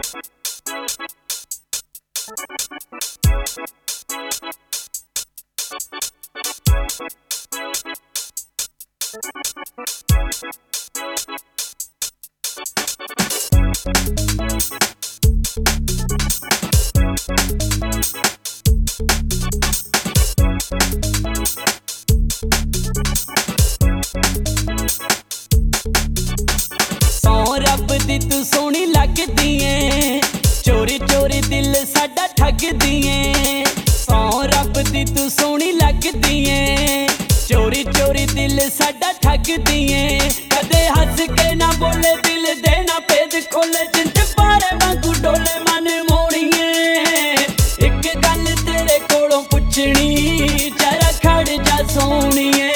रब दी तू सोहनी लगदी ऐ चोरी चोरी दिल साडा ठगदी ऐ सौ रब दी तू सोहनी लगदी ऐ चोरी चोरी दिल साडा ठगदी ऐ कदे हंस के ना बोले दिल दे ना भेद खोले जिंद पारे वांगू डोले मन मोड़िए एक गल तेरे कोलों पुछनी जरा खड़ जा सोहणीए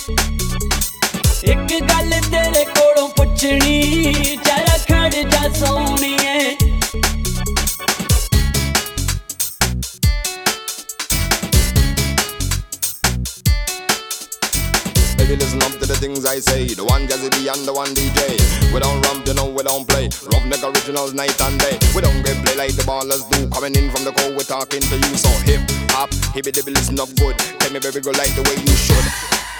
एक गल तेरे कोलों पुछनी जरा खड़ जा सोहणीए Baby, listen up to the things I say. The one Jazzy B and the one DJ. We don't rump, you know we don't play. Roughneck originals night and day. We don't get play like the ballers do. Coming in from the cold, we're talking to you. So hip hop, hippie dibby, listen up good. Tell me baby, go like the way you should.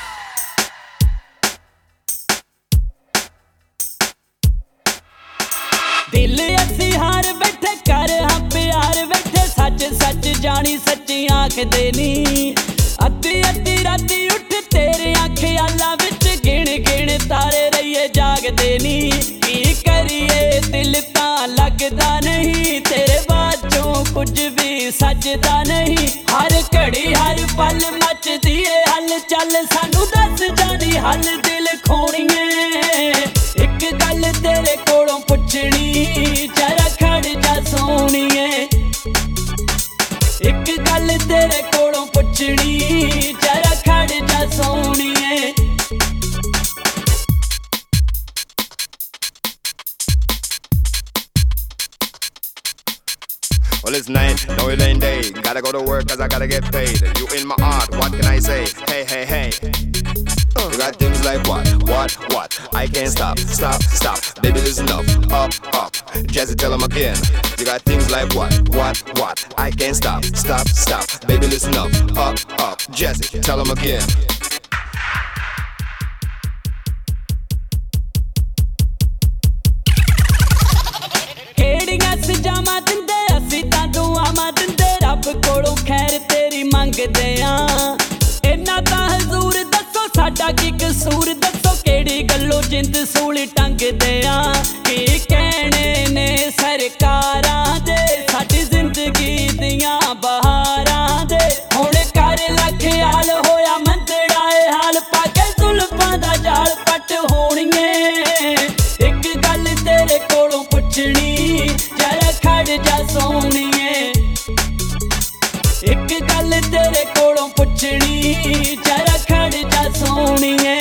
दिल असी हार बैठे कर हाँ प्यार बैठे सच सच जानी सच्ची आँख देनी अद्धी अद्धी राती उठ तेरे ख्यालां विच गिण गिण तारे रहिए जागदे नी की करिए दिल तां लगदा नहीं तेरे बाजों कुछ भी सजदा नहीं हर घड़ी हर पल मचदी है हल चल सानू दस जानी हल दिल खोणीए एक गल तेरे कोलों पुछनी जरा खड़ जा सोहणीए एक गल तेरे कोलों पुछनी जरा खड़ जा सोहणीए Well, it's night, no it ain't day. Gotta go to work cause I gotta get paid. You in my heart, what can I say? Hey, hey, hey. You got things like what? I can't stop, stop. Baby, listen up. Jazzy, tell him again. You got things like what? I can't stop, stop. Baby, listen up. Jazzy, tell him again. केड़ियां सजावां दिंदे असीं तां दुआवां दिंदे रब कोलों खैर तेरी मंगदे आं इन्ना तां हजूर दसो साडा की कसूर दसो केड़ी गल्लों जिंद सूली टंगदे आं की कहने ने सरकारां दे साडी जिंदगी दियां बहारां दे हुण कर लख हाल होया मंदड़ाए हाल पाके जुल्फां दा जाल पट होणीए एक गल तेरे कोलों पुछनी जरा खड़ जा सोहणीए एक गल तेरे कोलों पुछनी जरा खड़ जा सोहणीए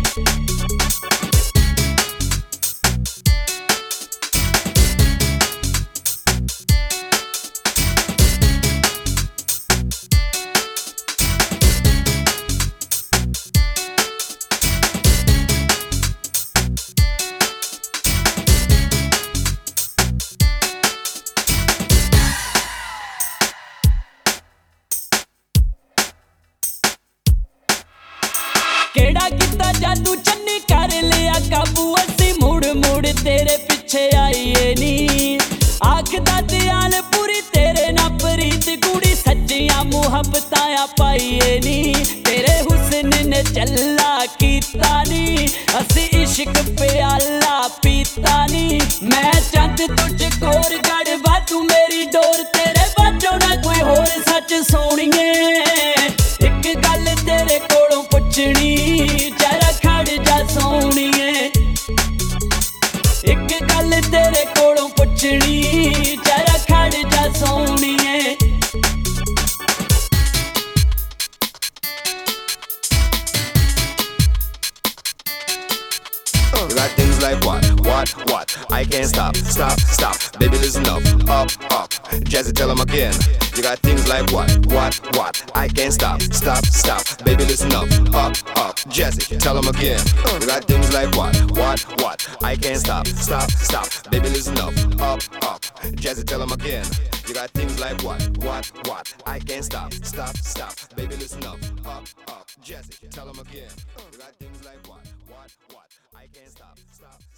केड़ा किता जादू चन्नी कर लिया काबू असी मुड़ मुड़ तेरे पिछे आईए नी आखदा दयाल पूरी तेरे ना प्रीत कुड़ी सच्चियां मुहब्बतां पाईए नी तेरे हुस्न ने चल्ला कीता नी असी इश्क प्याला पीता नी मैं चंद तुझ कोर गड़वा तू मेरी डोर तेरे बाजों ना कोई होर सच सोहणीए एक गल तेरे कोलों पुछनी जरा खड़ जा सोहणीए एक गल तेरे कोलों पुछनी जरा खड़ जा सोहणीए You got things like what? I can't stop. Baby, listen up. Jazzy, tell him again. You got things like what? I can't stop. Baby, listen up. Jazzy, tell him again. You got things like what? I can't stop. Baby, listen up. Jazzy, tell them again. You got things like what? I can't stop, stop, stop. Baby, listen up, Jazzy, tell them again. You got things like what? I can't stop, stop.